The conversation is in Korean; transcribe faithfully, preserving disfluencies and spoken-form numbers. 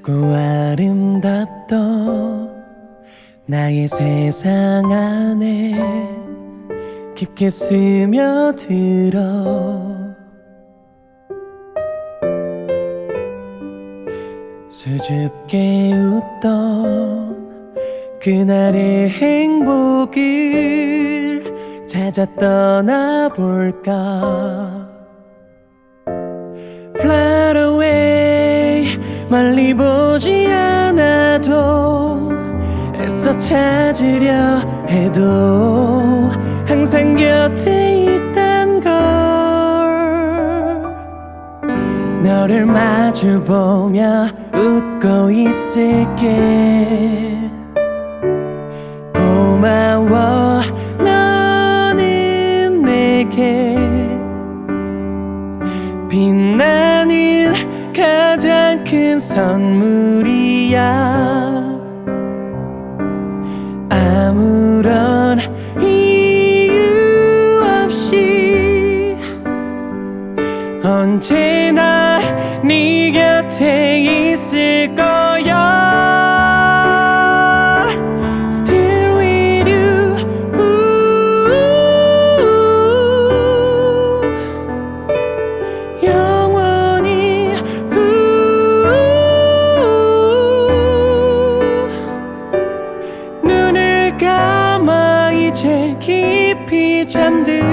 좁고 아름답던 나의 세상 안에 깊게 스며들어 수줍게 웃던 그날의 행복을 찾아 떠나볼까. Fly away 멀리 보지 않아도 애써 찾으려 해도 항상 곁에 있단 걸. 너를 마주보며 웃고 있을게. 고마워 너는 내게 빛나는 가장 큰 선물이야. 아무런 이유 없이 언제나 네 곁에 있을 거야. Still with you. 영원히 눈을 감아 이제 깊이 잠들